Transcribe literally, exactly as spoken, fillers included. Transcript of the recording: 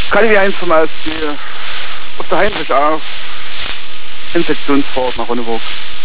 K W eins zum Beispiel auf der Heinrich A. Infektionsfahrt nach Ronneburg.